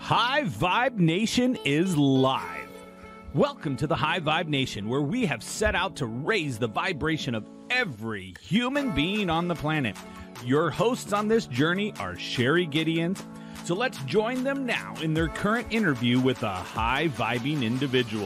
High Vibe Nation is live. Welcome to the High Vibe Nation, where we have set out to raise the vibration of every human being on the planet. Your hosts on this journey are Sherry Gideons, so let's join them now in their current interview with a high-vibing individual.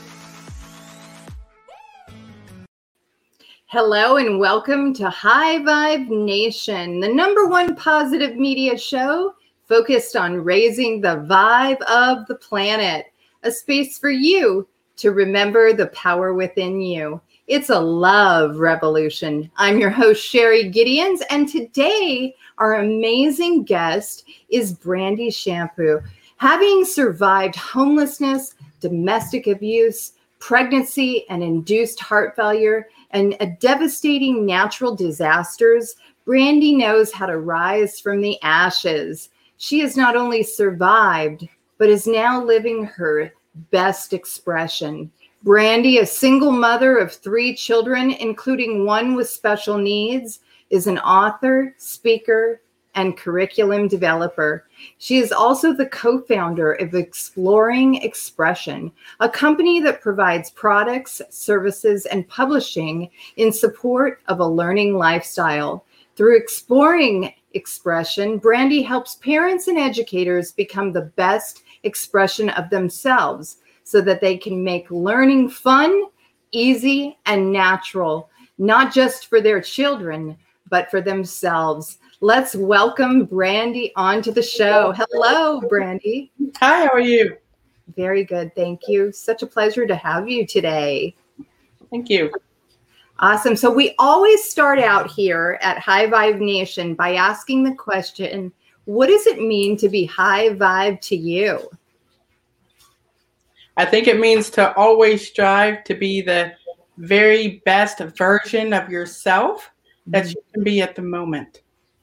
Hello and welcome to High Vibe Nation, the #1 positive media show focused on raising the vibe of the planet, a space for you to remember the power within you. It's a love revolution. I'm your host, Sherry Gideons, and today our amazing guest is Brandy Shampoo. Having survived homelessness, domestic abuse, pregnancy, and induced heart failure, and a devastating natural disasters, Brandy knows how to rise from the ashes. She has not only survived, but is now living her best expression. Brandy, a single mother of 3 children, including one with special needs, is an author, speaker, and curriculum developer. She is also the co-founder of Exploring Expression, a company that provides products, services, and publishing in support of a learning lifestyle. Through Exploring Expression, Brandy helps parents and educators become the best expression of themselves so that they can make learning fun, easy, and natural, not just for their children, but for themselves. Let's welcome Brandy onto the show. Hello, Brandy. Hi, how are you? Very good, thank you. Such a pleasure to have you today. Thank you. Awesome. So we always start out here at High Vibe Nation by asking the question, what does it mean to be high vibe to you? I think it means to always strive to be the very best version of yourself that you can be at the moment.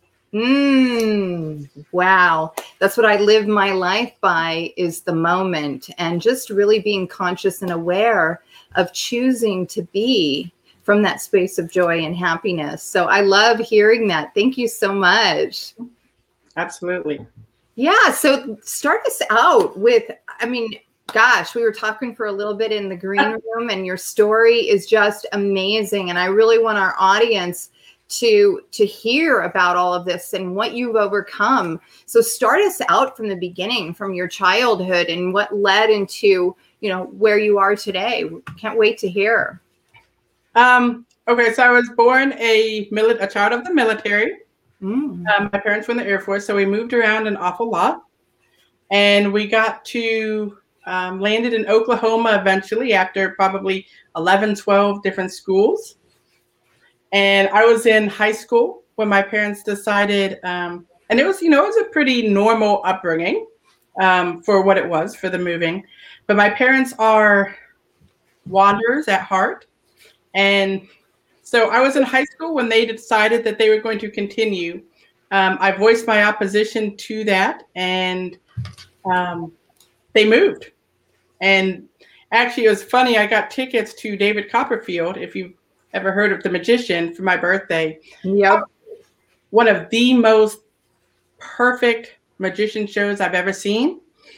Wow. That's what I live my life by, is the moment, and just really being conscious and aware of choosing to be from that space of joy and happiness. So I love hearing that. Thank you so much. Absolutely. Yeah. So start us out with, gosh, we were talking for a little bit in the green room, and your story is just amazing. And I really want our audience to hear about all of this and what you've overcome. So start us out from the beginning, from your childhood and what led into, where you are today. Can't wait to hear. Okay, so I was born a child of the military. My parents were in the Air Force, so we moved around an awful lot. And we got to landed in Oklahoma eventually after probably 11, 12 different schools. And I was in high school when my parents decided, and it was, it was a pretty normal upbringing for what it was for the moving. But my parents are wanderers at heart. And so I was in high school when they decided that they were going to continue. I voiced my opposition to that, and they moved. And actually, it was funny. I got tickets to David Copperfield, if you've ever heard of The Magician, for my birthday. Yep. One of the most perfect magician shows I've ever seen.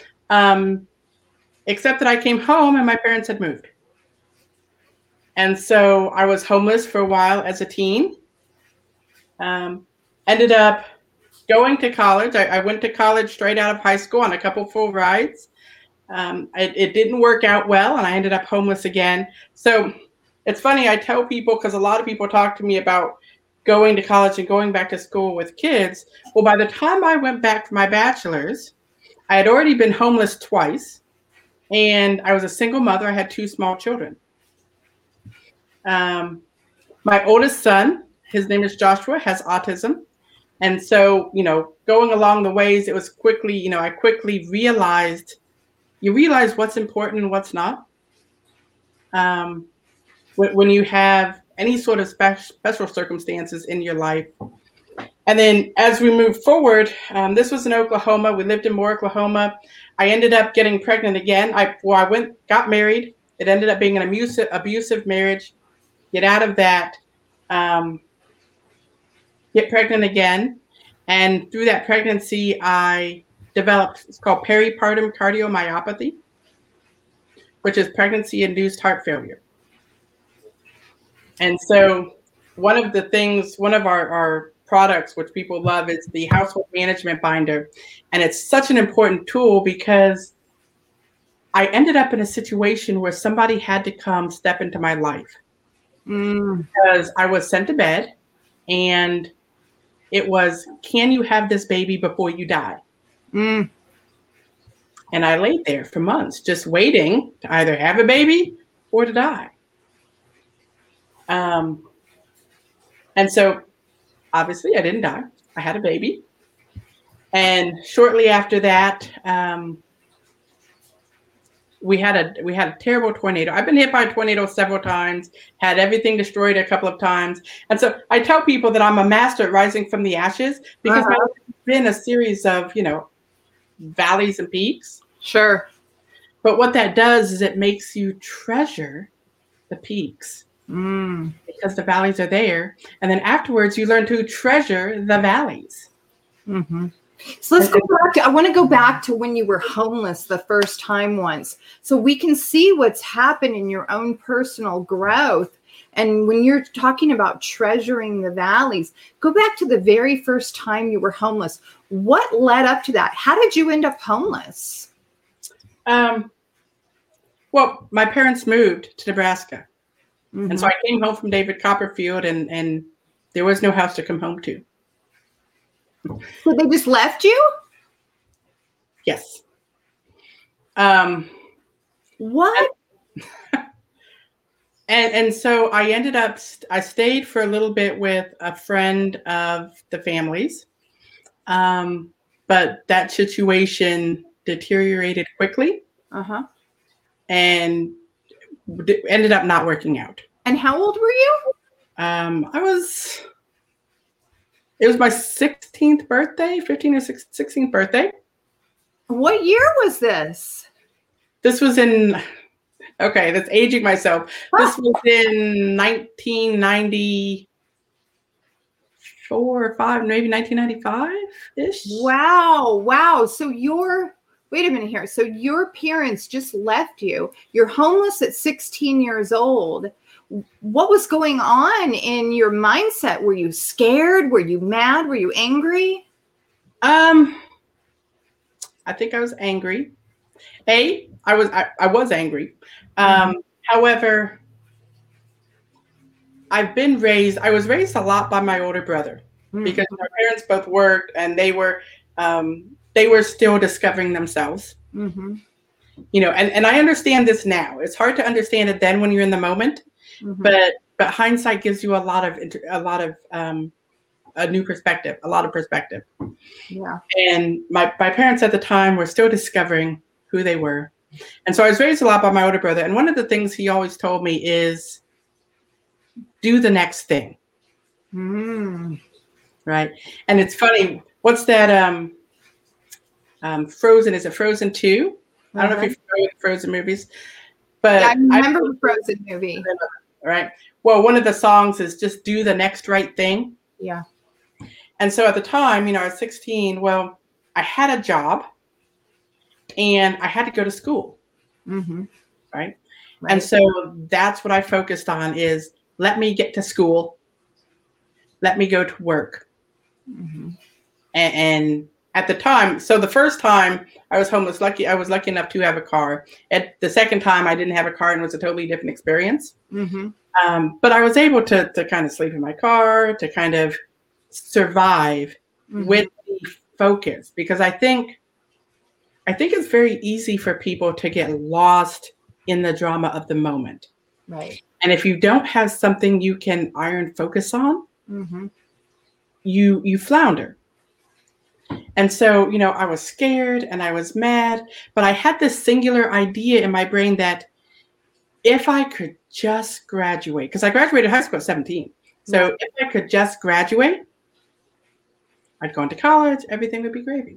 Except that I came home and my parents had moved. And so I was homeless for a while as a teen. Ended up going to college. I went to college straight out of high school on a couple full rides. It didn't work out well, and I ended up homeless again. So it's funny, I tell people, because a lot of people talk to me about going to college and going back to school with kids. Well, by the time I went back for my bachelor's, I had already been homeless twice, and I was a single mother. I had 2 small children. My oldest son, his name is Joshua, has autism. And so, going along the ways, it was quickly, I quickly realized, you realize what's important and what's not. When you have any sort of special circumstances in your life. And then as we move forward, this was in Oklahoma. We lived in Moore, Oklahoma. I ended up getting pregnant again. Got married. It ended up being an abusive marriage. Get out of that, get pregnant again. And through that pregnancy, I developed, it's called peripartum cardiomyopathy, which is pregnancy-induced heart failure. And so one of our products, which people love, is the household management binder. And it's such an important tool because I ended up in a situation where somebody had to come step into my life because I was sent to bed and it was, can you have this baby before you die? And I laid there for months just waiting to either have a baby or to die. And so obviously I didn't die. I had a baby. And shortly after that, we had a terrible tornado. I've been hit by a tornado several times, had everything destroyed a couple of times. And so I tell people that I'm a master at rising from the ashes because it's been a series of, valleys and peaks. Sure. But what that does is it makes you treasure the peaks because the valleys are there. And then afterwards, you learn to treasure the valleys. Mm-hmm. So let's go back I want to go back to when you were homeless the first time once, so we can see what's happened in your own personal growth. And when you're talking about treasuring the valleys, go back to the very first time you were homeless. What led up to that? How did you end up homeless? Well, my parents moved to Nebraska. And so I came home from David Copperfield and there was no house to come home to. So they just left you? Yes. What? And so I ended up, I stayed for a little bit with a friend of the family's, but that situation deteriorated quickly and ended up not working out. And how old were you? It was my 16th birthday, 15th or 16th birthday. What year was this? This was in, okay, that's aging myself. This was in 1994 or 5, maybe 1995-ish. Wow. So wait a minute here. So your parents just left you. You're homeless at 16 years old. What was going on in your mindset? Were you scared? Were you mad? Were you angry? I think I was angry. I was angry. However, I was raised a lot by my older brother because my parents both worked and they were still discovering themselves. And I understand this now. It's hard to understand it then when you're in the moment. But hindsight gives you a lot of a new perspective, a lot of perspective. Yeah. And my parents at the time were still discovering who they were. And so I was raised a lot by my older brother. And one of the things he always told me is do the next thing. Right. And it's funny. What's that? Frozen. Is it Frozen 2? I don't know if you're familiar with Frozen movies. But yeah, I remember the Frozen movie. Right. Well, one of the songs is just do the next right thing. Yeah. And so at the time, I was 16. Well, I had a job and I had to go to school. Right. And so that's what I focused on is let me get to school. Let me go to work. And at the time, so the first time I was homeless, I was lucky enough to have a car. At the second time, I didn't have a car and it was a totally different experience. But I was able to kind of sleep in my car, to kind of survive with the focus, because I think it's very easy for people to get lost in the drama of the moment. Right. And if you don't have something you can iron focus on, you flounder. And so, I was scared and I was mad, but I had this singular idea in my brain that if I could just graduate, because I graduated high school at 17. So if I could just graduate, I'd go into college, everything would be gravy.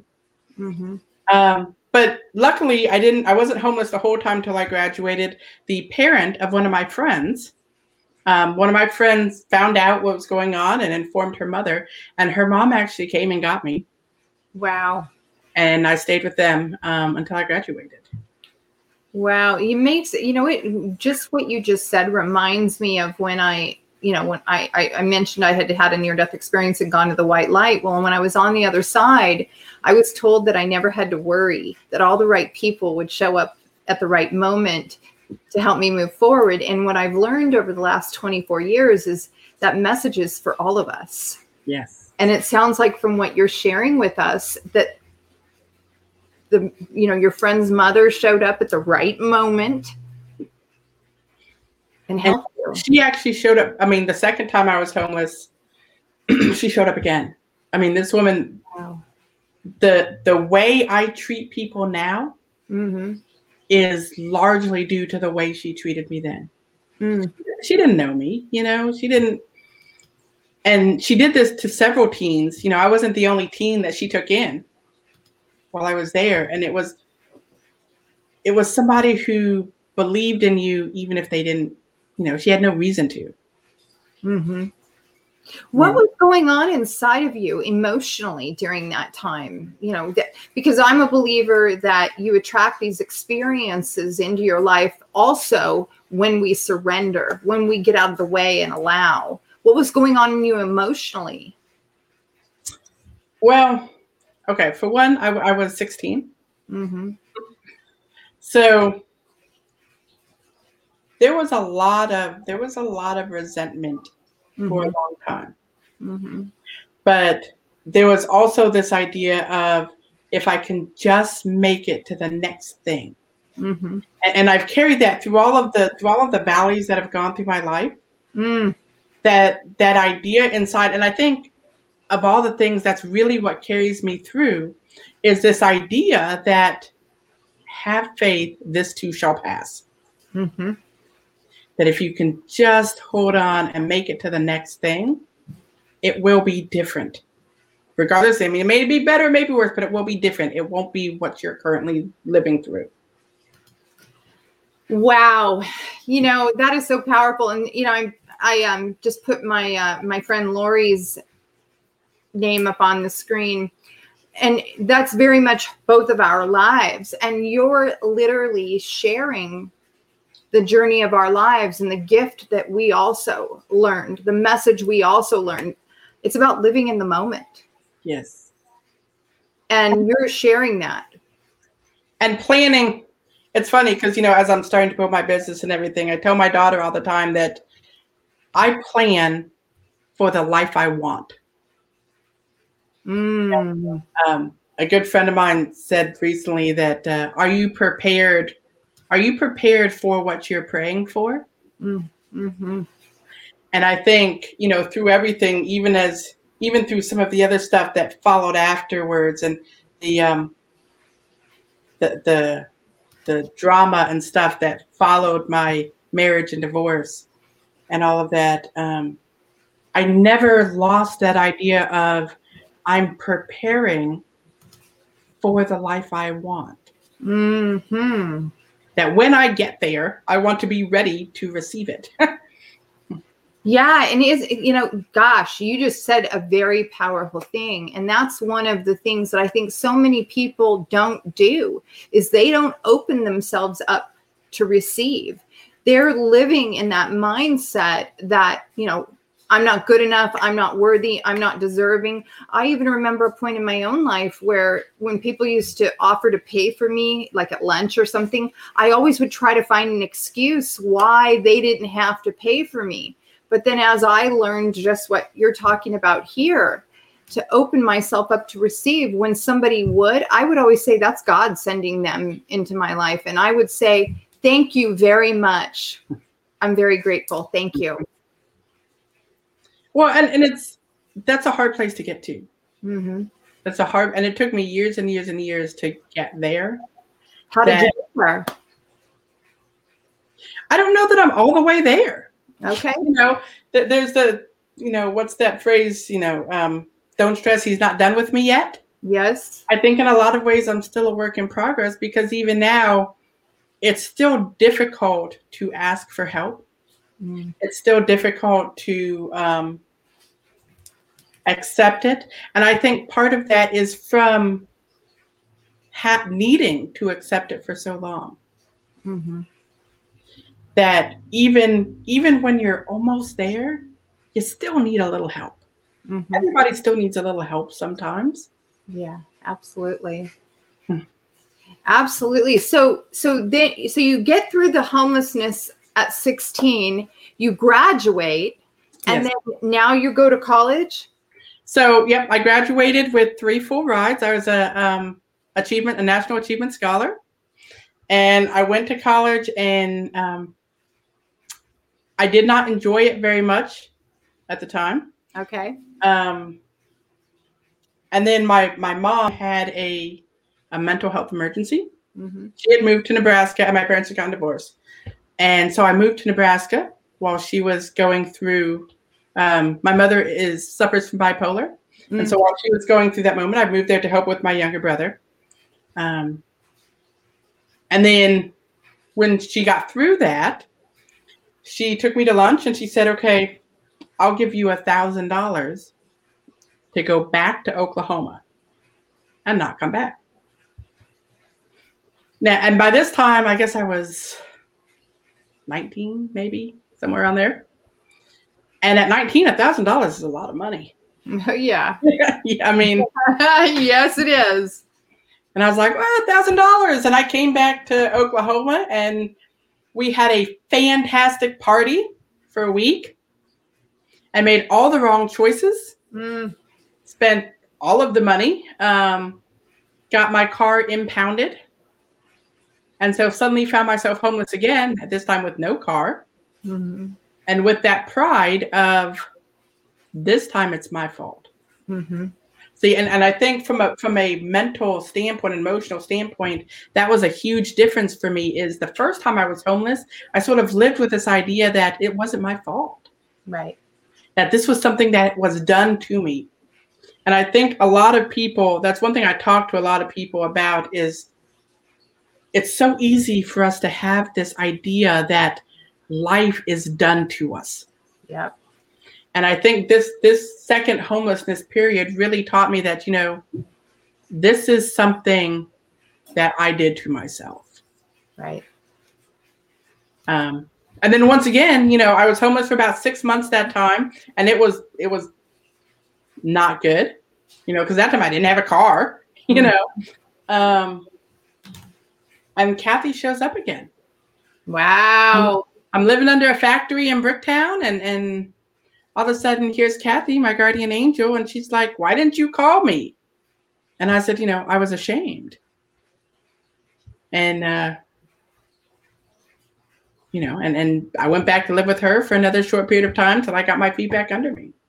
But luckily I wasn't homeless the whole time till I graduated. The parent of one of my friends found out what was going on and informed her mother, and her mom actually came and got me. Wow. And I stayed with them until I graduated. Wow. It just what you just said reminds me of when I mentioned I had had a near-death experience and gone to the white light. Well, when I was on the other side, I was told that I never had to worry, that all the right people would show up at the right moment to help me move forward. And what I've learned over the last 24 years is that message is for all of us. Yes. And it sounds like from what you're sharing with us that your friend's mother showed up at the right moment and helped you. She actually showed up. I mean, the second time I was homeless, she showed up again. I mean, this woman, wow. The way I treat people now Mm-hmm. is largely due to the way she treated me then. Mm. She didn't know me, she didn't. And she did this to several teens. I wasn't the only teen that she took in while I was there. And it was somebody who believed in you, even if they didn't, she had no reason to. Mm-hmm. What was going on inside of you emotionally during that time? Because I'm a believer that you attract these experiences into your life also when we surrender, when we get out of the way and allow. What was going on in you emotionally? Well, okay. For one, I was 16. Mm-hmm. So there was a lot of resentment for a long time. Mm-hmm. But there was also this idea of if I can just make it to the next thing. Mm-hmm. And I've carried that through all of the valleys that have gone through my life. Mm. That idea inside, and I think of all the things, that's really what carries me through, is this idea that have faith, this too shall pass. Mm-hmm. That if you can just hold on and make it to the next thing, it will be different. Regardless, I mean, it may be better, maybe worse, but it will be different. It won't be what you're currently living through. Wow. That is so powerful. And, I just put my friend Lori's name up on the screen, and that's very much both of our lives. And you're literally sharing the journey of our lives and the gift that we also learned, the message we also learned. It's about living in the moment. Yes. And you're sharing that. And planning. It's funny because, as I'm starting to build my business and everything, I tell my daughter all the time that I plan for the life I want. Mm. A good friend of mine said recently that, are you prepared for what you're praying for? Mm-hmm. And I think, through everything, even through some of the other stuff that followed afterwards, and the drama and stuff that followed my marriage and divorce and all of that, I never lost that idea of I'm preparing for the life I want. Mm-hmm. That when I get there, I want to be ready to receive it. Yeah. And gosh, you just said a very powerful thing. And that's one of the things that I think so many people don't do, is they don't open themselves up to receive. They're living in that mindset that, I'm not good enough. I'm not worthy. I'm not deserving. I even remember a point in my own life where when people used to offer to pay for me, like at lunch or something, I always would try to find an excuse why they didn't have to pay for me. But then as I learned just what you're talking about here, to open myself up to receive, when somebody would, I would always say, that's God sending them into my life. And I would say, thank you very much. I'm very grateful. Thank you. Well, and that's a hard place to get to. Mm-hmm. And it took me years and years and years to get there. How did you get there? I don't know that I'm all the way there. Okay. There's what's that phrase, don't stress, he's not done with me yet. Yes. I think in a lot of ways I'm still a work in progress, because even now it's still difficult to ask for help. Mm. It's still difficult to accept it. And I think part of that is from needing to accept it for so long. Mm-hmm. That even when you're almost there, you still need a little help. Mm-hmm. Everybody still needs a little help sometimes. Yeah, absolutely. Absolutely. So you get through the homelessness at 16, you graduate, and Yes. then now you go to college? So, yep, I graduated with 3 full rides. I was a National Achievement Scholar. And I went to college, and I did not enjoy it very much at the time. Okay. And then my mom had a mental health emergency. Mm-hmm. She had moved to Nebraska, and my parents had gotten divorced. And so I moved to Nebraska while she was going through. My mother suffers from bipolar. Mm-hmm. And so while she was going through that moment, I moved there to help with my younger brother. And then when she got through that, she took me to lunch and she said, okay, I'll give you $1,000 to go back to Oklahoma and not come back. Now, and by this time, I guess I was 19, maybe somewhere around there. And at 19, $1,000 is a lot of money. Yeah. Yeah, I mean, yes, it is. And I was like, well, $1,000. And I came back to Oklahoma, and we had a fantastic party for a week. I made all the wrong choices. Spent all of the money. Got my car impounded. And so suddenly found myself homeless again, at this time with no car. Mm-hmm. And with that pride of, this time it's my fault. Mm-hmm. See, and I think from a mental standpoint, emotional standpoint, that was a huge difference for me. Is the first time I was homeless, I sort of lived with this idea that it wasn't my fault. Right. That this was something that was done to me. And I think a lot of people, that's one thing I talk to a lot of people about, is it's so easy for us to have this idea that life is done to us. Yep. And I think this second homelessness period really taught me that, this is something that I did to myself. Right. And then once again, I was homeless for about 6 months that time, and it was not good, because that time I didn't have a car, and Kathy shows up again. Wow. I'm living under a factory in Bricktown, and all of a sudden, here's Kathy, my guardian angel, and she's like, why didn't you call me? And I said, I was ashamed. And, and I went back to live with her for another short period of time till I got my feet back under me.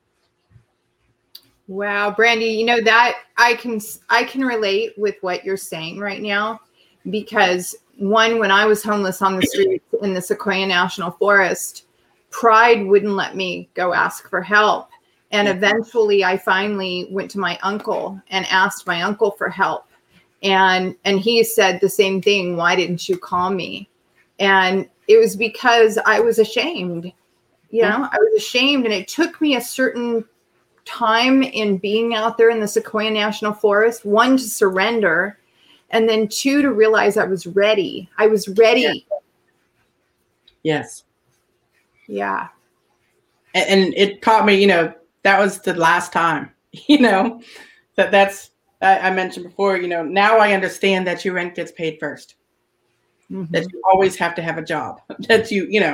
Wow, Brandy, that I can relate with what you're saying right now, because when I was homeless on the streets in the Sequoia National Forest, pride wouldn't let me go ask for help. And eventually I finally went to my uncle and asked my uncle for help. And he said the same thing. Why didn't you call me? And it was because I was ashamed. I was ashamed. And it took me a certain time in being out there in the Sequoia National Forest, 1, to surrender, and then 2, to realize I was ready. I was ready. Yes. Yeah. And it taught me, that was the last time, that's, I mentioned before, now I understand that your rent gets paid first, that you always have to have a job, that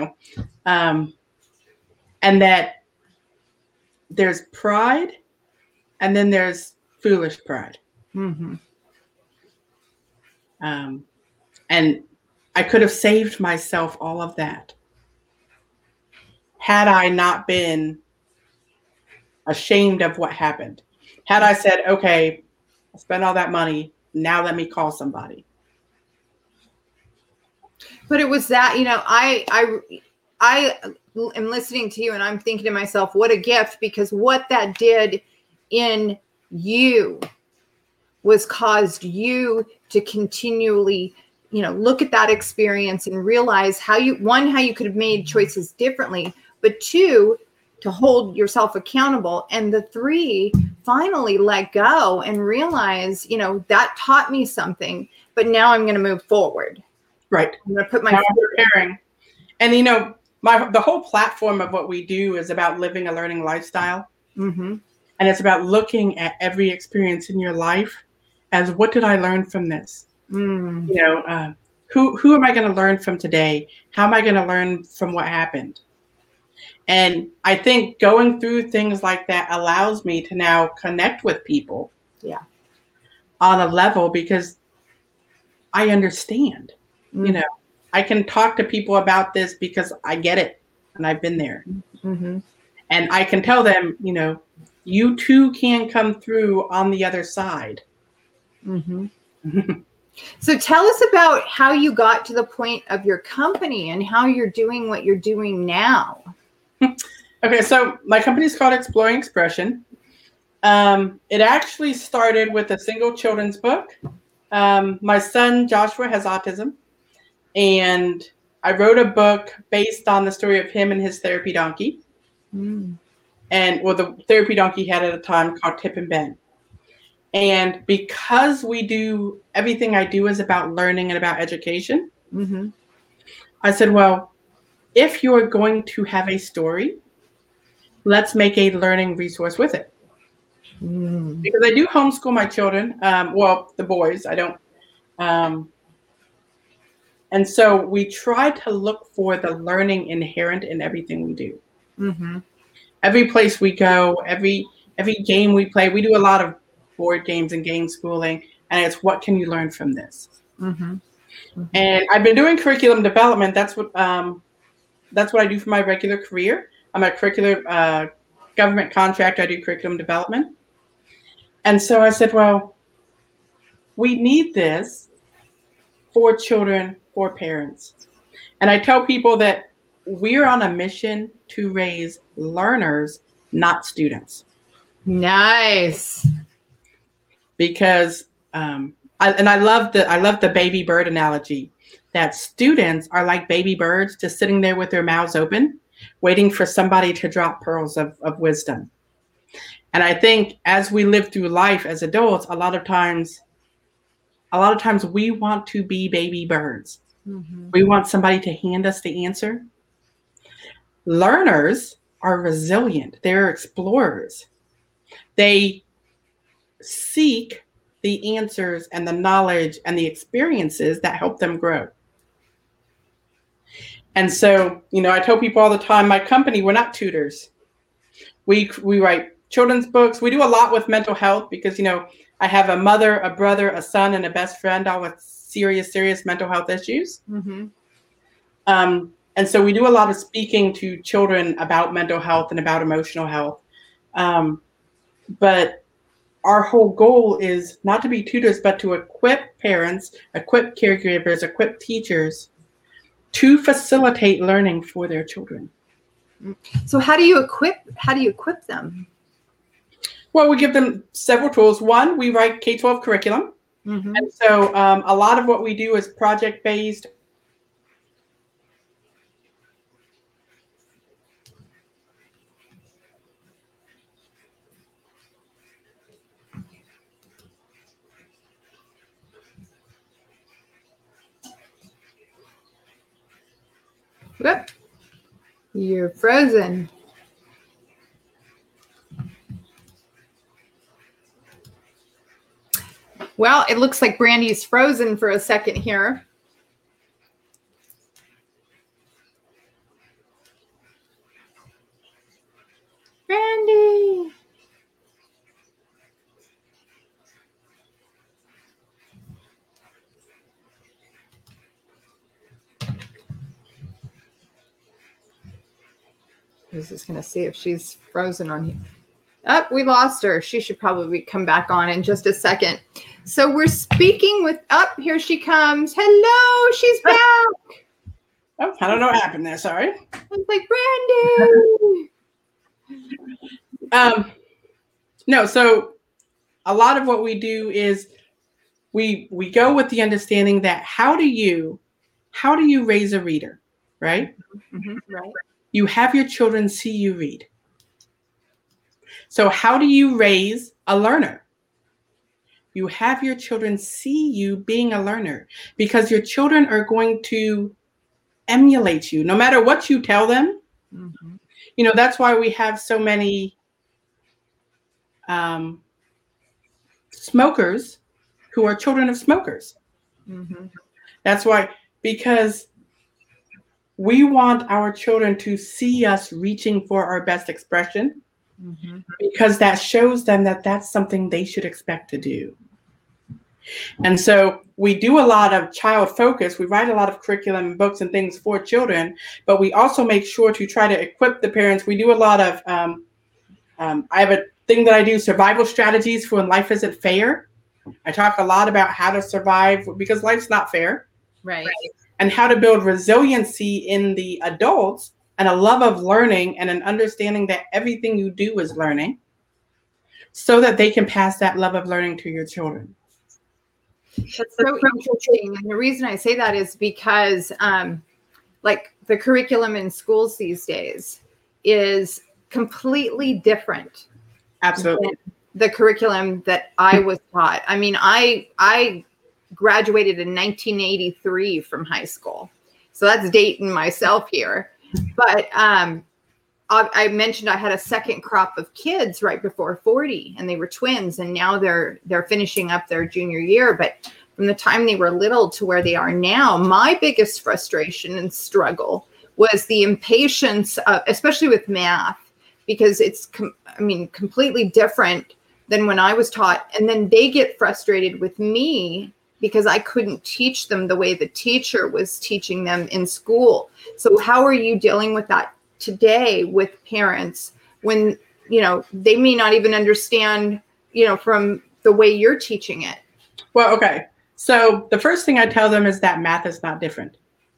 and that there's pride, and then there's foolish pride. Mm-hmm. And I could have saved myself all of that had I not been ashamed of what happened. Had I said, okay, I spent all that money, now let me call somebody. But it was that, I am listening to you and I'm thinking to myself, what a gift, because what that did in you was caused you to continually, look at that experience and realize how you could have made choices differently, but 2, to hold yourself accountable. And the 3, finally let go and realize, that taught me something, but now I'm going to move forward. Right. I'm going to put my now I'm preparing. And the whole platform of what we do is about living a learning lifestyle. Mm-hmm. And it's about looking at every experience in your life as, what did I learn from this? Mm. Who am I going to learn from today? How am I going to learn from what happened? And I think going through things like that allows me to now connect with people on a level, because I understand. Mm. I can talk to people about this because I get it and I've been there. Mm-hmm. And I can tell them, you too can come through on the other side. Mm-hmm. So tell us about how you got to the point of your company and how you're doing what you're doing now. Okay, so my company is called Exploring Expression. It actually started with a single children's book. My son, Joshua, has autism. And I wrote a book based on the story of him and his therapy donkey. Mm. And the therapy donkey he had at a time called Tip and Ben. And because everything I do is about learning and about education, mm-hmm. I said, well, if you're going to have a story, let's make a learning resource with it. Mm. Because I do homeschool my children. The boys, I don't. And so we try to look for the learning inherent in everything we do. Mm-hmm. Every place we go, every game we play, we do a lot of board games and game schooling, and it's, what can you learn from this? Mm-hmm. Mm-hmm. And I've been doing curriculum development. That's what I do for my regular career. I'm a curricular government contractor. I do curriculum development. And so I said, well, we need this for children, for parents. And I tell people that we're on a mission to raise learners, not students. Nice. Because I love the baby bird analogy, that students are like baby birds, just sitting there with their mouths open, waiting for somebody to drop pearls of wisdom. And I think as we live through life as adults, a lot of times we want to be baby birds. Mm-hmm. We want somebody to hand us the answer. Learners are resilient. They're explorers. They seek the answers and the knowledge and the experiences that help them grow. And so, I tell people all the time, my company, we're not tutors. We write children's books. We do a lot with mental health because, I have a mother, a brother, a son, and a best friend, all with serious mental health issues. Mm-hmm. And so we do a lot of speaking to children about mental health and about emotional health. But our whole goal is not to be tutors, but to equip parents, equip caregivers, equip teachers to facilitate learning for their children. So how do you equip them? Well, we give them several tools. One, we write K-12 curriculum. Mm-hmm. And so a lot of what we do is project-based. Whoop. You're frozen. Well, it looks like Brandy's frozen for a second here. Brandy. I was just going to see if she's frozen on here. Oh, we lost her. She should probably come back on in just a second. So we're speaking with, here she comes. Hello, she's back. Oh, I don't know what happened there. Sorry. I was like, Brandy. No, so a lot of what we do is we go with the understanding that how do you raise a reader, right? Mm-hmm, right. You have your children see you read. So how do you raise a learner? You have your children see you being a learner, because your children are going to emulate you no matter what you tell them. Mm-hmm. You know, that's why we have so many smokers who are children of smokers. Mm-hmm. That's why, because we want our children to see us reaching for our best expression, mm-hmm. because that shows them that that's something they should expect to do. And so we do a lot of child focus. We write a lot of curriculum, books, and things for children, but we also make sure to try to equip the parents. We do a lot of, I have a thing that I do, survival strategies for when life isn't fair. I talk a lot about how to survive because life's not fair. Right. And how to build resiliency in the adults and a love of learning and an understanding that everything you do is learning, so that they can pass that love of learning to your children. That's so interesting. And the reason I say that is because like the curriculum in schools these days is completely different. Absolutely. Than the curriculum that I was taught. I mean, I graduated in 1983 from high school. So that's dating myself here. But I mentioned I had a second crop of kids right before 40, and they were twins, and now they're finishing up their junior year. But from the time they were little to where they are now, my biggest frustration and struggle was the impatience, especially with math, because it's completely different than when I was taught. And then they get frustrated with me because I couldn't teach them the way the teacher was teaching them in school. So how are you dealing with that today with parents when, you know, they may not even understand, you know, from the way you're teaching it? Well, okay. So the first thing I tell them is that math is not different.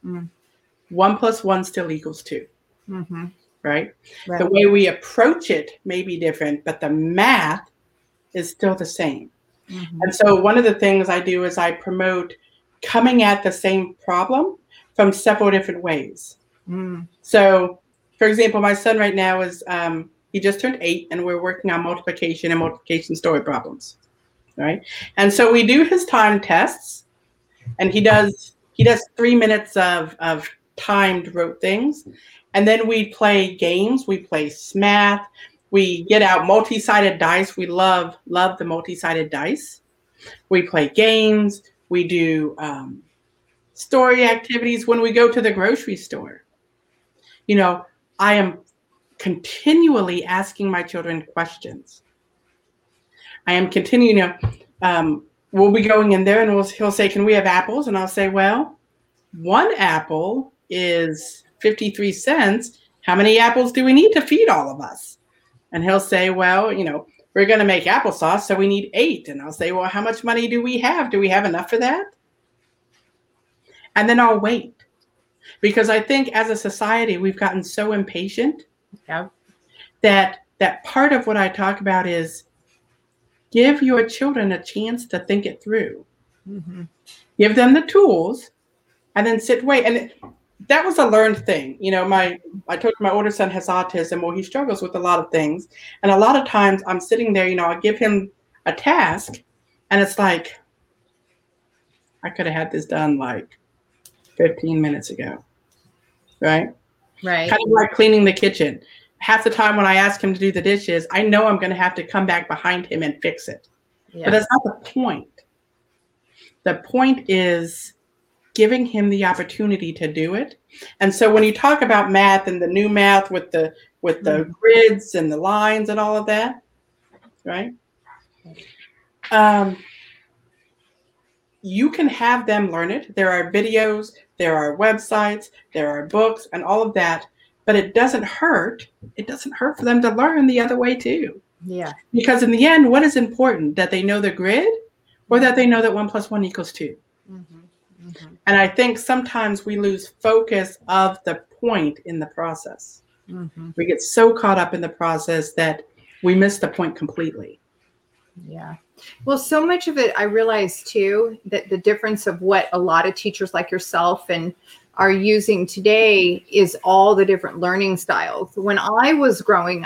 1 + 1 still equals 2. Mm-hmm. Right? The way we approach it may be different, but the math is still the same. Mm-hmm. And so one of the things I do is I promote coming at the same problem from several different ways. So, for example, my son right now is, he just turned 8, and we're working on multiplication and multiplication story problems, right? And so we do his time tests, and he does 3 minutes of timed rote things. And then we play games, we play math, we get out multi-sided dice. We love the multi-sided dice. We play games, we do story activities. When we go to the grocery store, you know, I am continually asking my children questions. I am continuing, we'll be going in there and he'll say, can we have apples? And I'll say, well, 1 apple is 53 cents. How many apples do we need to feed all of us? And he'll say, well, you know, we're going to make applesauce, so we need 8. And I'll say, well, how much money do we have? Do we have enough for that? And then I'll wait. Because I think as a society, we've gotten so impatient that part of what I talk about is give your children a chance to think it through. Mm-hmm. Give them the tools and then wait. And that was a learned thing. You know, I told you my older son has autism. Well, he struggles with a lot of things. And a lot of times I'm sitting there, you know, I give him a task and it's like, I could have had this done like 15 minutes ago. Right? Right. Kind of like cleaning the kitchen. Half the time when I ask him to do the dishes, I know I'm going to have to come back behind him and fix it. Yeah. But that's not the point. The point is giving him the opportunity to do it. And so when you talk about math and the new math with the grids and the lines and all of that, right? You can have them learn it. There are videos, there are websites, there are books and all of that, but it doesn't hurt. It doesn't hurt for them to learn the other way too. Yeah. Because in the end, what is important? That they know the grid or that they know that 1 + 1 = 2? Mm-hmm. Mm-hmm. And I think sometimes we lose focus of the point in the process. Mm-hmm. We get so caught up in the process that we miss the point completely. Yeah. Well, so much of it, I realize too, that the difference of what a lot of teachers like yourself and are using today is all the different learning styles. When I was growing up,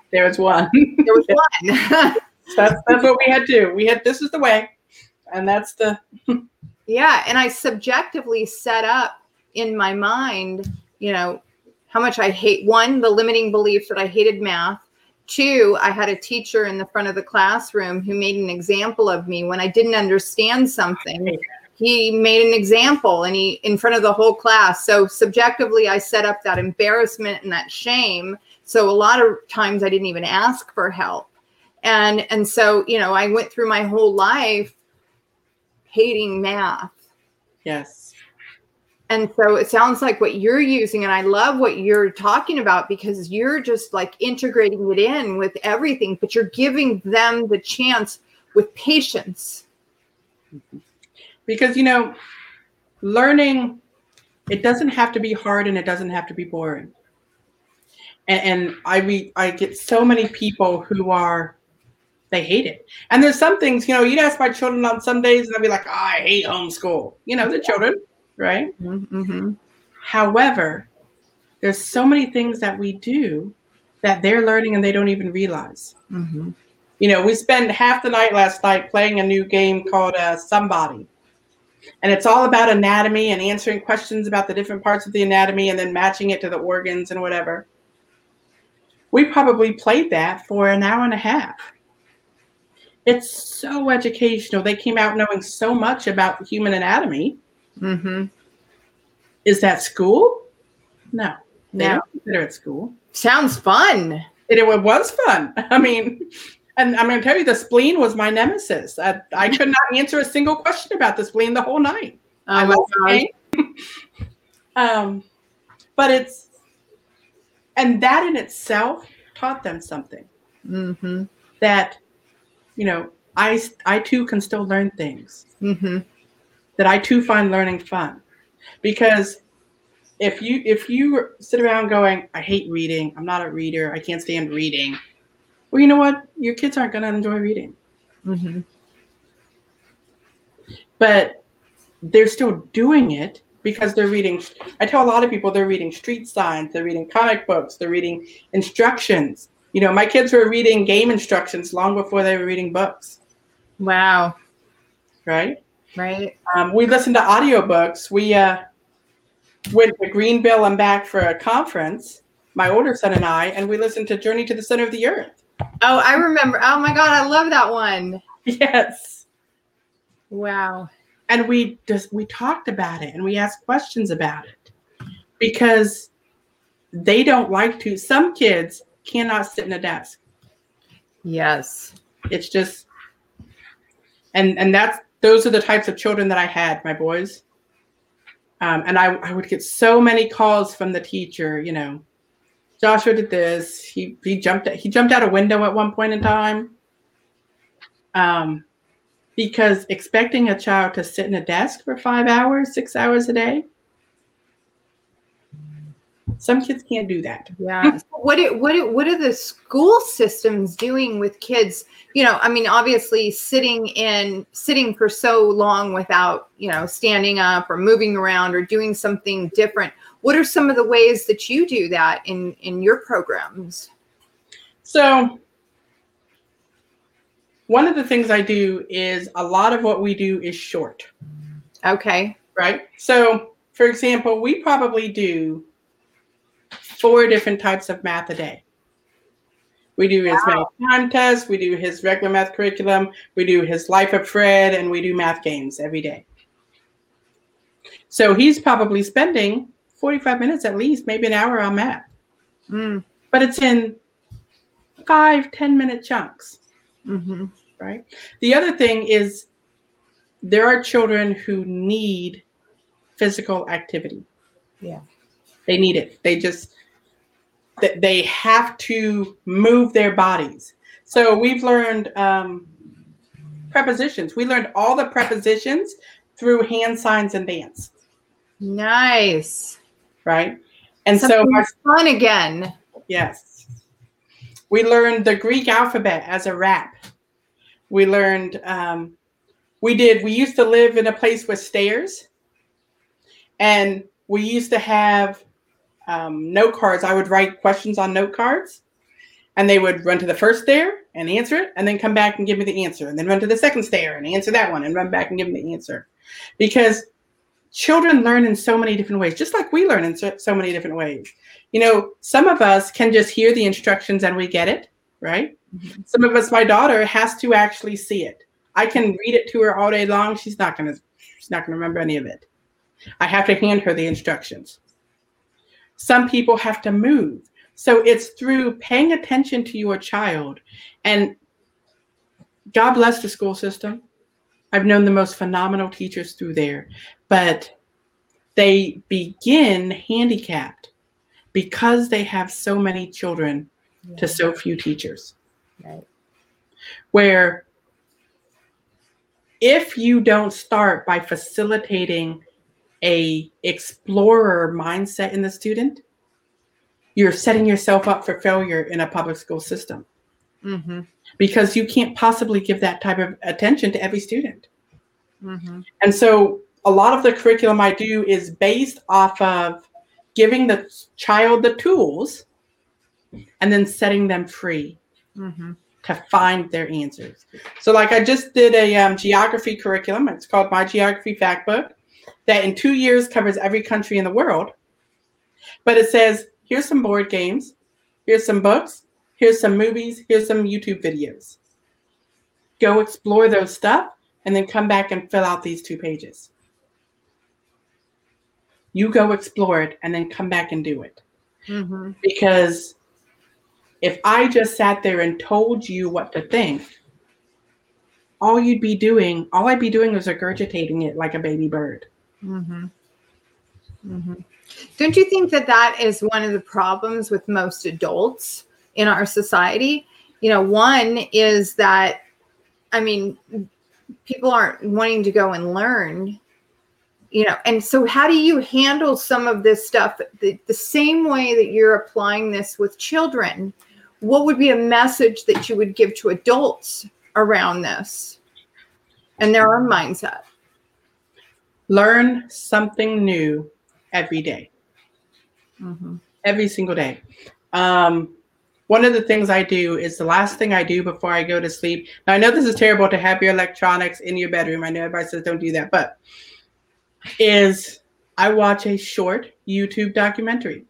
There was one. There was one. That's what we had to do. We had, this is the way. And that's the. Yeah. And I subjectively set up in my mind, you know, how much I hate, one, the limiting belief that I hated math. Two, I had a teacher in the front of the classroom who made an example of me when I didn't understand something. He made an example and he in front of the whole class. So subjectively, I set up that embarrassment and that shame. So a lot of times I didn't even ask for help. And so, you know, I went through my whole life hating math. Yes. And so it sounds like what you're using, and I love what you're talking about because you're just like integrating it in with everything, but you're giving them the chance with patience. Because, you know, learning, it doesn't have to be hard and it doesn't have to be boring. And I get so many people who they hate it. And there's some things, you know, you'd ask my children on some days and they'll be like, oh, I hate homeschool. You know, the children, right? Mm-hmm. However, there's so many things that we do that they're learning and they don't even realize. Mm-hmm. You know, we spent half the night last night playing a new game called Somebody. And it's all about anatomy and answering questions about the different parts of the anatomy and then matching it to the organs and whatever. We probably played that for an hour and a half. It's so educational. They came out knowing so much about human anatomy. Mm-hmm. Is that school? No. They No. don't consider it school. Sounds fun. It was fun. I mean, and I'm going to tell you, the spleen was my nemesis. I could not answer a single question about the spleen the whole night. But and that in itself taught them something. Mm-hmm. That, you know, I too can still learn things. Mm-hmm. That I too find learning fun. Because if you sit around going, I hate reading, I'm not a reader, I can't stand reading. Well, you know what? Your kids aren't going to enjoy reading. Mm-hmm. But they're still doing it because they're reading. I tell a lot of people they're reading street signs, they're reading comic books, they're reading instructions. You know, my kids were reading game instructions long before they were reading books. Wow. Right? Right. We listened to audiobooks. We went to Greenville and back for a conference, my older son and I, and we listened to Journey to the Center of the Earth. Oh, I remember. Oh my God, I love that one. Yes. Wow. And we talked about it and we asked questions about it because they don't like to. Some kids cannot sit in a desk. Yes. It's just, and those are the types of children that I had, my boys. And I would get so many calls from the teacher, you know, Joshua did this. He jumped out a window at one point in time. Because expecting a child to sit in a desk for 5 hours, 6 hours a day, some kids can't do that. Yeah. What are the school systems doing with kids? You know, I mean, obviously sitting for so long without, you know, standing up or moving around or doing something different. What are some of the ways that you do that in your programs? So one of the things I do is a lot of what we do is short. Okay. Right. So, for example, we probably do 4 different types of math a day. We do his math time test, we do his regular math curriculum, we do his Life of Fred, and we do math games every day. So he's probably spending 45 minutes at least, maybe an hour on math. But it's in 5-10 minute chunks. Mm-hmm. Right. The other thing is there are children who need physical activity. Yeah. They need it. They have to move their bodies. So we've learned prepositions. We learned all the prepositions through hand signs and dance. Nice. Right. And something fun again. Yes. We learned the Greek alphabet as a rap. We learned, we used to live in a place with stairs, and we used to have note cards. I would write questions on note cards, And they would run to the first stair and answer it, and then come back and give me the answer, and then run to the second stair and answer that one, and run back and give me the answer. Because children learn in so many different ways, just like we learn in so many different ways. You know, some of us can just hear the instructions and we get it, right? Mm-hmm. Some of us, my daughter has to actually see it. I can read it to her all day long. She's not gonna remember any of it. I have to hand her the instructions. Some people have to move. So it's through paying attention to your child. And God bless the school system. I've known the most phenomenal teachers through there, but they begin handicapped because they have so many children to so few teachers. Right. Where if you don't start by facilitating a explorer mindset in the student, you're setting yourself up for failure in a public school system. Mm-hmm. Because you can't possibly give that type of attention to every student. Mm-hmm. And so a lot of the curriculum I do is based off of giving the child the tools and then setting them free to find their answers. So like I just did a geography curriculum. It's called My Geography Fact Book, that in 2 years covers every country in the world. But it says, here's some board games, here's some books, here's some movies, here's some YouTube videos. Go explore those stuff and then come back and fill out these 2 pages. You go explore it and then come back and do it. Mm-hmm. Because if I just sat there and told you what to think, all I'd be doing is regurgitating it like a baby bird. Mm-hmm. Mm-hmm. Don't you think that is one of the problems with most adults in our society? You know, one is that, I mean, people aren't wanting to go and learn, you know, and so how do you handle some of this stuff the same way that you're applying this with children? What would be a message that you would give to adults around this and their own mindset? Learn something new every day. Mm-hmm. Every single day. One of the things I do is the last thing I do before I go to sleep. Now, I know this is terrible to have your electronics in your bedroom. I know everybody says don't do that, but is I watch a short YouTube documentary.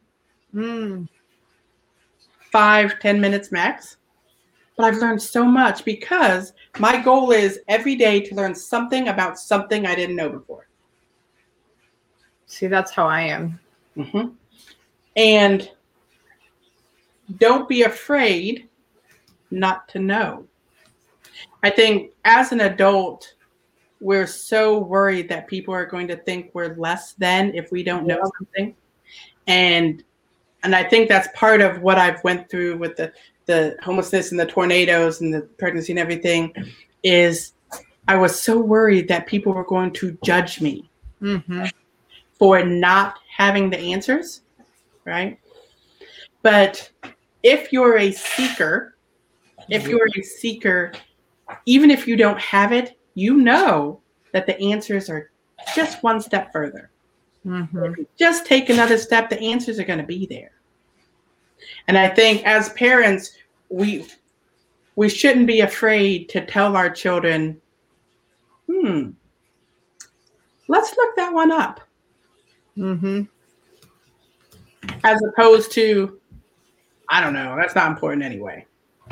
5-10 minutes max. But I've learned so much because my goal is every day to learn something about something I didn't know before. See, that's how I am. Mm-hmm. And don't be afraid not to know. I think as an adult, we're so worried that people are going to think we're less than if we don't know something. And I think that's part of what I've went through with the homelessness and the tornadoes and the pregnancy and everything, is I was so worried that people were going to judge me for not having the answers, right? But if you're a seeker, even if you don't have it, you know that the answers are just one step further. If you just take another step, the answers are going to be there. And I think as parents, we shouldn't be afraid to tell our children, let's look that one up. As opposed to, I don't know, that's not important anyway.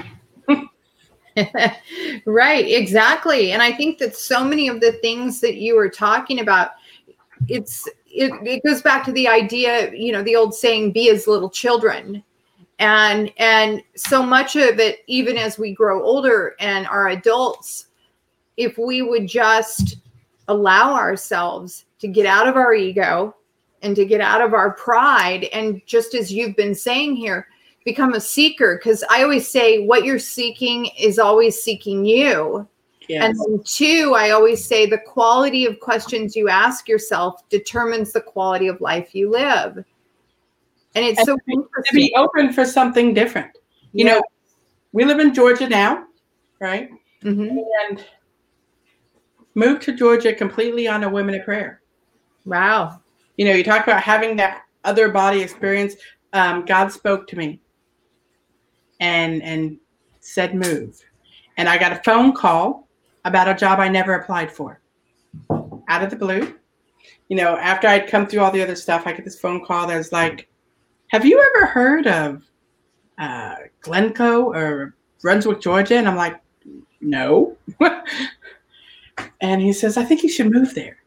Right, exactly. And I think that so many of the things that you were talking about, it goes back to the idea, you know, the old saying, be as little children. And so much of it, even as we grow older and are adults, if we would just allow ourselves to get out of our ego and to get out of our pride, and just as you've been saying here, become a seeker. Because I always say what you're seeking is always seeking you. Yes. And then 2, I always say the quality of questions you ask yourself determines the quality of life you live. And it's so interesting to be open for something different. You know, we live in Georgia now, right? And moved to Georgia completely on a Women in Prayer. Wow. You know, you talk about having that other body experience. God spoke to me. and said move. And I got a phone call about a job I never applied for, out of the blue. After I'd come through all the other stuff, I get this phone call that was like, have you ever heard of Glencoe or Brunswick, Georgia? And I'm like, no. And he says, I think you should move there.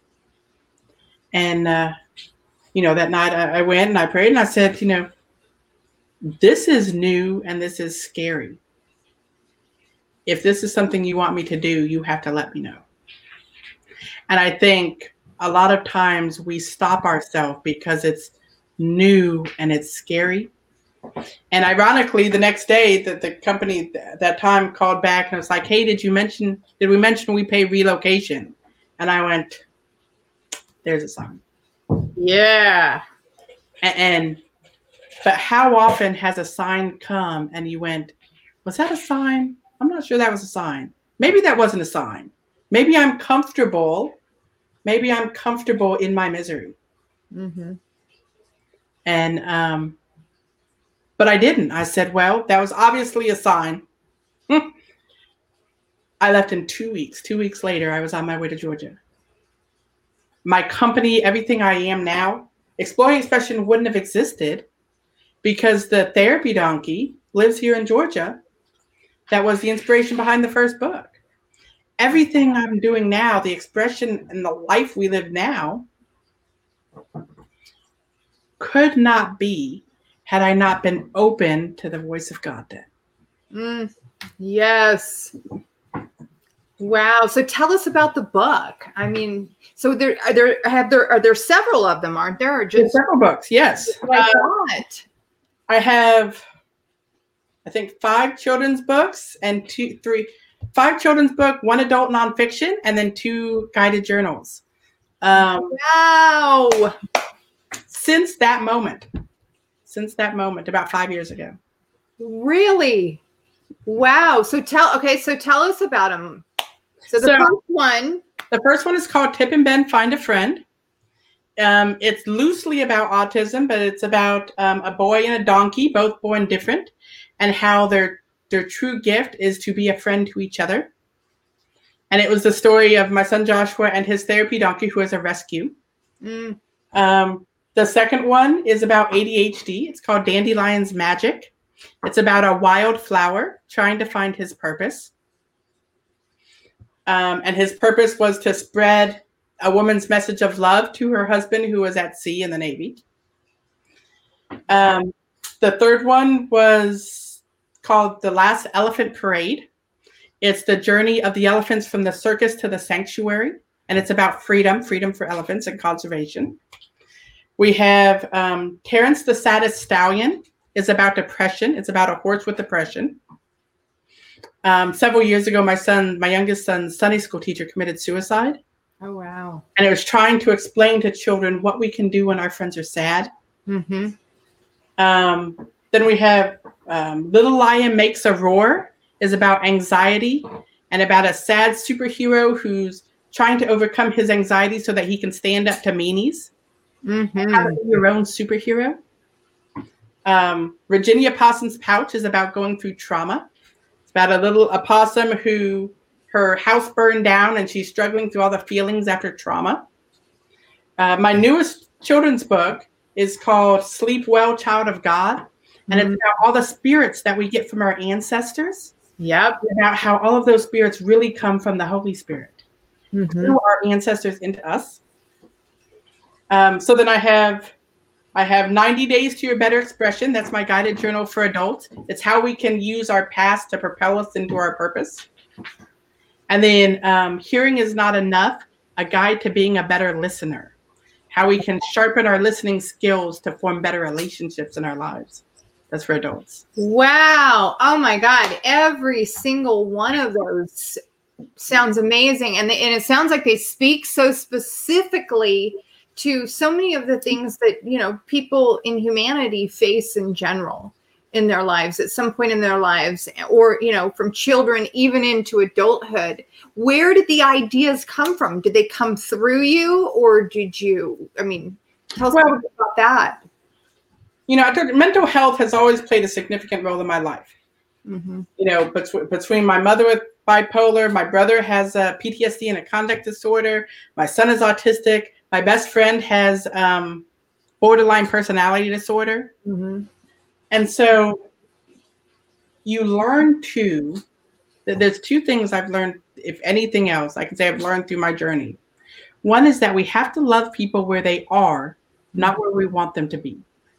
And, that night I went and I prayed and I said, this is new and this is scary. If this is something you want me to do, you have to let me know. And I think a lot of times we stop ourselves because it's new and it's scary. And ironically, the next day the company at that time called back and was like, hey, did we mention we pay relocation? And I went, there's a sign. Yeah. But how often has a sign come and you went, was that a sign? I'm not sure that was a sign. Maybe that wasn't a sign. Maybe I'm comfortable. Maybe I'm comfortable in my misery. Mm-hmm. And, but I didn't. I said, well, that was obviously a sign. I left in 2 weeks. 2 weeks later, I was on my way to Georgia. My company, everything I am now, Exploring Expression wouldn't have existed because the therapy donkey lives here in Georgia. That was the inspiration behind the first book. Everything I'm doing now, the expression and the life we live now, could not be had I not been open to the voice of God then. Yes. Wow. So tell us about the book. I mean, so are there several of them, aren't there? Or just There's several books, yes. Like what? I have, I think, 5 children's books and 5 children's book, 1 adult nonfiction, and then 2 guided journals. Wow. Since that moment, about 5 years ago. Really? Wow. So tell us about them. So the first one is called Tip and Bend Find a Friend. It's loosely about autism, but it's about a boy and a donkey, both born different, and how their true gift is to be a friend to each other. And it was the story of my son Joshua and his therapy donkey, who is a rescue. The second one is about ADHD. It's called Dandelion's Magic. It's about a wild flower trying to find his purpose. And his purpose was to spread a woman's message of love to her husband, who was at sea in the Navy. The third one was called The Last Elephant Parade. It's the journey of the elephants from the circus to the sanctuary. And it's about freedom for elephants and conservation. We have Terrence the Saddest Stallion is about depression. It's about a horse with depression. Several years ago, my youngest son's Sunday school teacher committed suicide. Oh, wow. And it was trying to explain to children what we can do when our friends are sad. Mm-hmm. Then we have Little Lion Makes a Roar is about anxiety and about a sad superhero who's trying to overcome his anxiety so that he can stand up to meanies. Mm-hmm. Have your own superhero. Virginia Possum's Pouch is about going through trauma. It's about a little opossum who her house burned down and she's struggling through all the feelings after trauma. My newest children's book is called Sleep Well, Child of God. And it's about all the spirits that we get from our ancestors. Yep. About how all of those spirits really come from the Holy Spirit through our ancestors into us. So then I have 90 Days to Your Better Expression. That's my guided journal for adults. It's how we can use our past to propel us into our purpose. And then Hearing is Not Enough, a guide to being a better listener. How we can sharpen our listening skills to form better relationships in our lives. That's for adults. Wow. Oh my God. Every single one of those sounds amazing. And it sounds like they speak so specifically to so many of the things that, people in humanity face in general in their lives at some point in their lives, or, from children, even into adulthood. Where did the ideas come from? Did they come through you, or did you, tell us about that? mental health has always played a significant role in my life. Mm-hmm. Between my mother with bipolar, my brother has a PTSD and a conduct disorder. My son is autistic. My best friend has borderline personality disorder. Mm-hmm. And so you learn that there's two things I've learned, if anything else, I can say I've learned through my journey. One is that we have to love people where they are, not where we want them to be.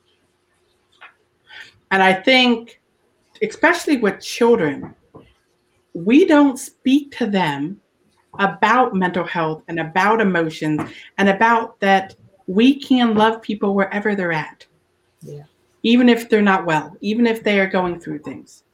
And I think, especially with children, we don't speak to them about mental health and about emotions and about that we can love people wherever they're at. Yeah. Even if they're not well, even if they are going through things.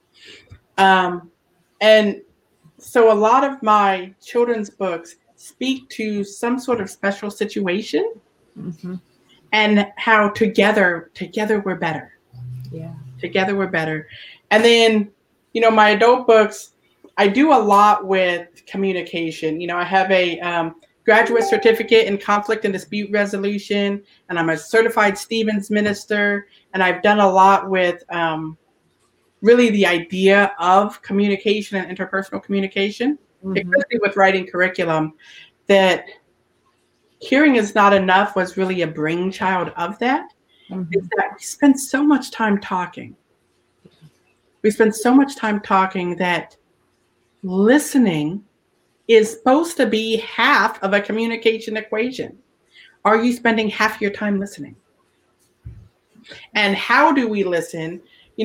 And so a lot of my children's books speak to some sort of special situation, mm-hmm. and how together we're better. Yeah. Together we're better. And then, my adult books, I do a lot with communication. I have a graduate certificate in conflict and dispute resolution, and I'm a certified Stevens minister, and I've done a lot with really the idea of communication and interpersonal communication, mm-hmm. especially with writing curriculum, that hearing is not enough was really a brainchild of that. Mm-hmm. Is that we spend so much time talking. We spend so much time talking that listening is supposed to be half of a communication equation. Are you spending half your time listening? And how do we listen?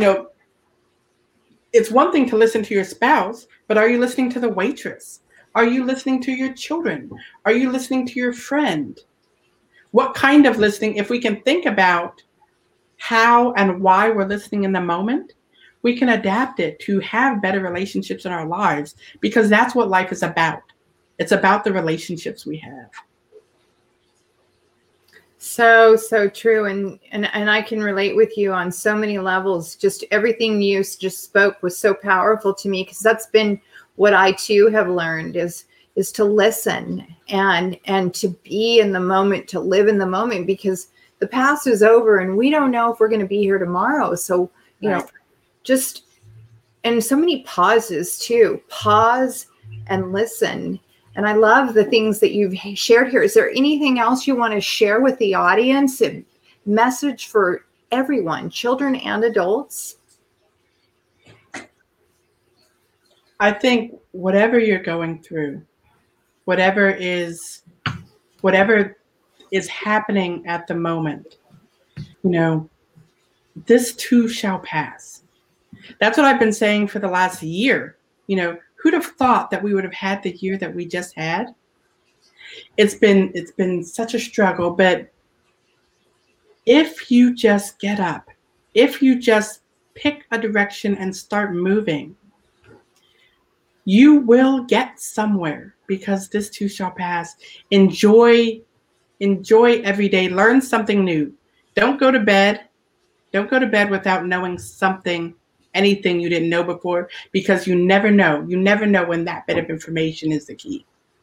It's one thing to listen to your spouse, but are you listening to the waitress? Are you listening to your children? Are you listening to your friend? What kind of listening? If we can think about how and why we're listening in the moment, we can adapt it to have better relationships in our lives, because that's what life is about. It's about the relationships we have. So true. And I can relate with you on so many levels. Just everything you just spoke was so powerful to me, because that's been what I too have learned is to listen and to be in the moment, to live in the moment, because the past is over and we don't know if we're going to be here tomorrow. So, just, and so many pauses too, pause and listen. And I love the things that you've shared here. Is there anything else you want to share with the audience? A message for everyone, children and adults? I think whatever you're going through, whatever is happening at the moment, this too shall pass. That's what I've been saying for the last year. Who'd have thought that we would have had the year that we just had? It's been such a struggle, but if you just get up, if you just pick a direction and start moving, you will get somewhere, because this too shall pass. Enjoy every day. Learn something new. Don't go to bed without knowing anything you didn't know before, because you never know. You never know when that bit of information is the key.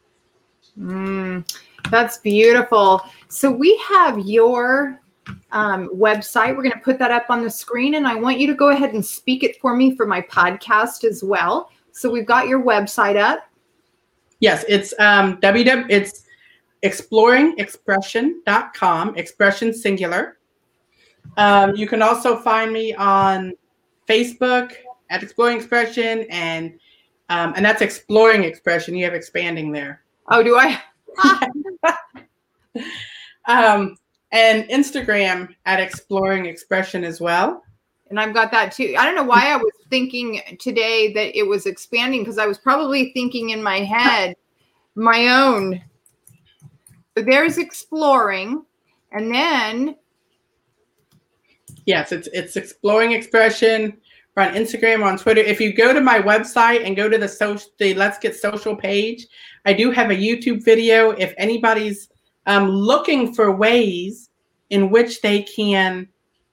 That's beautiful. So we have your website. We're going to put that up on the screen, and I want you to go ahead and speak it for me for my podcast as well. So we've got your website up. Yes, it's it's exploringexpression.com, expression singular. You can also find me on Facebook at Exploring Expression, and that's Exploring Expression. You have expanding there. Oh, do I? And Instagram at Exploring Expression as well. And I've got that too. I don't know why I was thinking today that it was expanding, because I was probably thinking in my head, my own. There's Exploring, and then. Yes, it's Exploring Expression. We're on Instagram, on Twitter. If you go to my website and go to the Let's Get Social page, I do have a YouTube video. If anybody's looking for ways in which they can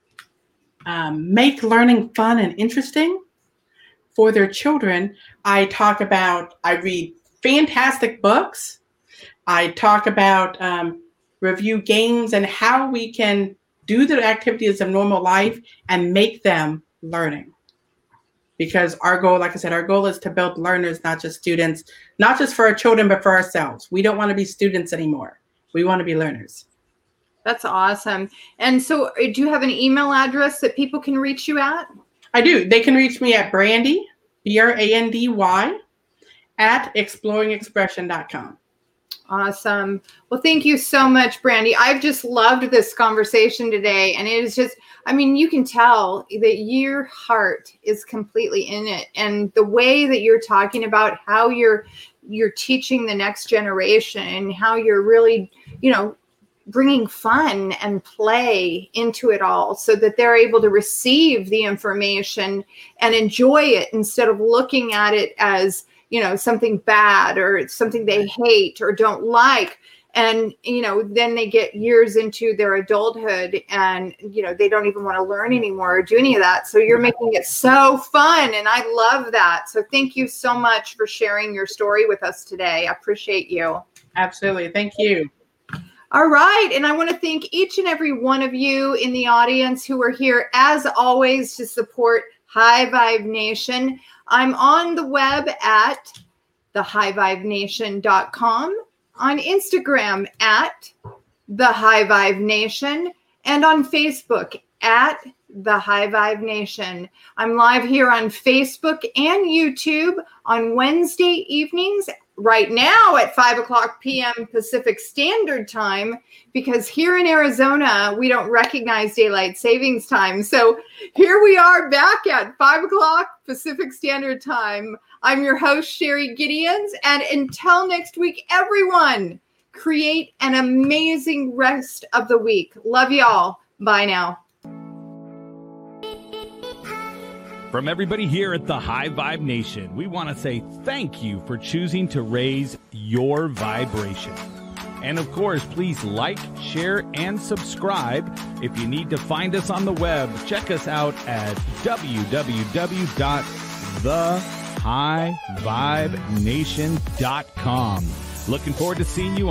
make learning fun and interesting for their children, I read fantastic books. I talk about review games and how we can do the activities of normal life and make them learning. Because our goal, like I said, our goal is to build learners, not just students, not just for our children, but for ourselves. We don't want to be students anymore. We want to be learners. That's awesome. And so do you have an email address that people can reach you at? I do. They can reach me at Brandy, BRANDY, at exploringexpression.com. Awesome. Well, thank you so much, Brandy. I've just loved this conversation today. And it is just, I mean, you can tell that your heart is completely in it. And the way that you're talking about how you're teaching the next generation and how you're really, bringing fun and play into it all so that they're able to receive the information and enjoy it instead of looking at it as, something bad or something they hate or don't like. And, then they get years into their adulthood and, they don't even want to learn anymore or do any of that. So you're making it so fun. And I love that. So thank you so much for sharing your story with us today. I appreciate you. Absolutely. Thank you. All right. And I want to thank each and every one of you in the audience who are here, as always, to support High Vibe Nation. I'm on the web at thehighvibenation.com, on Instagram at The High Vibe Nation, and on Facebook at The High Vibe Nation. I'm live here on Facebook and YouTube on Wednesday evenings right now at 5:00 p.m. Pacific Standard Time, because here in Arizona, we don't recognize daylight savings time. So here we are back at 5:00 Pacific Standard Time. I'm your host, Sherry Gideons. And until next week, everyone, create an amazing rest of the week. Love y'all. Bye now. From everybody here at the High Vibe Nation, we want to say thank you for choosing to raise your vibration. And of course, please like, share, and subscribe. If you need to find us on the web, check us out at www.thehighvibenation.com. Looking forward to seeing you